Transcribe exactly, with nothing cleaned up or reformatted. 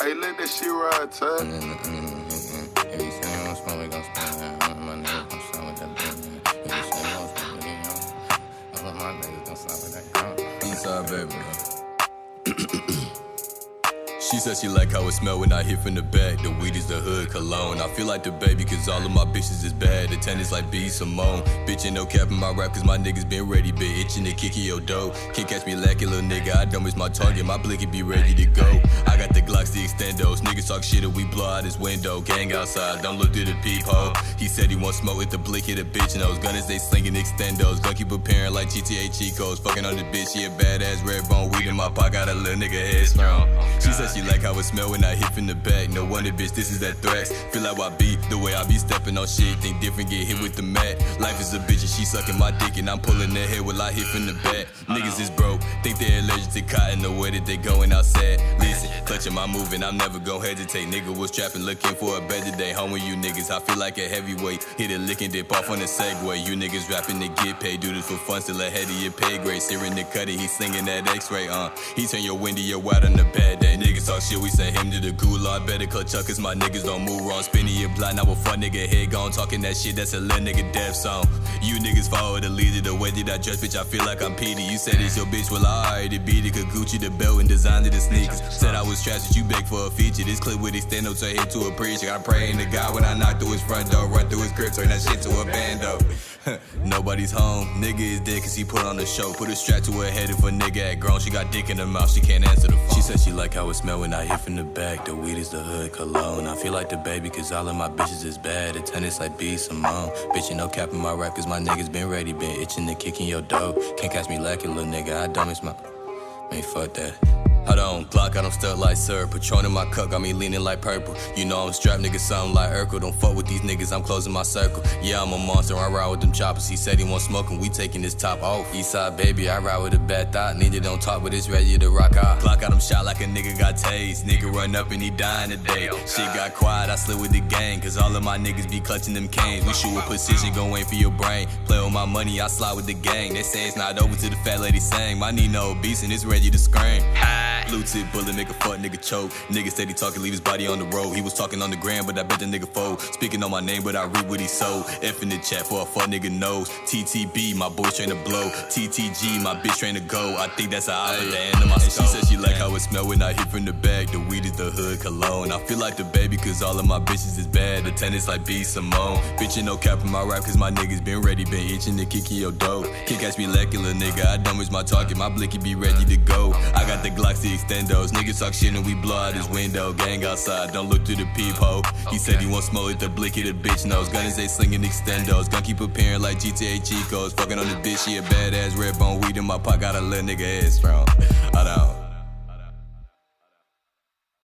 Hey, let that shit ride, Ty. If you say you want smoke, we gon' smoke. My niggas gon' smoke with that bitch. If you say you want smoke, we gon' smoke. All of my niggas gon' smoke with that girl. Eastside baby. She said she like how it smell when I hit from the back. The weed is the hood cologne. I feel like the baby cause all of my bitches is bad. The tennis like B. Simone. Bitch ain't no cap in my rap cause my niggas been ready. Been itching to kick your dough. Can't catch me lacking, little nigga. I don't miss my target. My blicky be ready to go. I got the Glocks, the extendos. Niggas talk shit and we blow out his window. Gang outside, don't look through the peephole. He said he want smoke with the blick, hit a bitch. And those gunners, they slinging extendos. Gun keep preparing like G T A cheat codes. Fucking on the bitch, she a badass red bone. Weed in my pocket, got a little nigga head strong. She said she like how it smell when I hit from the back. No wonder, bitch, this is that thrax. Feel like I be the way I be stepping on shit. Think different, get hit with the mat. Life is a bitch and she sucking my dick and I'm pulling her hair while I hit from the back. Niggas is broke, think they're allergic to cotton. The way that they going outside. Listen, clutching my move and I'm never gon' hesitate. Nigga was trapping, looking for a better day. Home with you niggas, I feel like a heavyweight. Hit a lick and dip off on the Segway. You niggas rapping to get paid, do this for fun, still ahead of your pay grade. Searing the cutty, he slinging that X-ray, uh. He turn your window out on the bad day. Niggas talk shit, we send him to the gulag. Better clutch up cause my niggas don't move wrong. Spinning your blind, now a fun nigga head gone. Talking that shit, that's a little nigga death song. You niggas follow the leader, the way that I dress, bitch, I feel like I'm Petey. You said it's your bitch, well I already beat it. Cause Gucci the belt and designed the sneakers. Said I was trash, but you beg for a feature. This clip with extendo to hit to a preacher. I pray in the God when I knock through his front door. Run through his grip, turn that shit to a bando. Nobody's home, nigga is dead cause he put on the show. Put a strap to her head if a nigga act grown. She got dick in her mouth, she can't answer the phone. She said she like how it smell when I hit from the back. The weed is the hood cologne. I feel like the baby cause all of my bitches is bad. The tennis like B. Simone. Bitch ain't no cap in my rap cause my niggas been ready. Been itching to kicking your dough. Can't catch me lacking, little nigga, I don't miss my... Man, fuck that. Hold on, Glock got him stuck like syrup. Patron in my cup got me leaning like purple. You know I'm strapped, nigga, something like Urkel. Don't fuck with these niggas, I'm closing my circle. Yeah, I'm a monster, I ride with them choppers. He said he want smoke and we taking his top off. Eastside baby, I ride with a bad thought. Neither don't talk, but it's ready to rock out. Glock got him shot like a nigga got tased. Nigga run up and he dying today. Shit got quiet, I slid with the gang. Cause all of my niggas be clutching them canes. We shoot with precision, go aim for your brain. Play with my money, I slide with the gang. They say it's not over till the fat lady sang. My knee no obese and it's ready to scream. Blue tip bullet, make a fuck nigga choke. Nigga steady talking, leave his body on the road. He was talking on the gram, but I bet the nigga fold. Speaking on my name, but I read what he sold. F in the chat for a fuck nigga knows. T T B, my boys train to blow. T T G, my bitch train to go. I think that's how I at the end of my skull. She said she like how it smell when I hit from the back. The weed is the hood cologne. I feel like the baby cause all of my bitches is bad. The tennis like B. Simone. Bitch ain't no cap in my rap cause my niggas been ready. Been itching to kick your dough. Can't catch me lacking, little nigga. I don't miss my target. My blicky be ready to go. I got the Glocks, the extendos. Niggas talk shit and we blow out his window. Gang outside, don't look through the peephole. He said he want smoke with the blicky, the bitch knows. Gunners, they slinging extendos. Gun keep preparing like G T A cheat codes. Fucking on the bitch, she a badass red bone. Weed in my pocket, got a little nigga head strong. I don't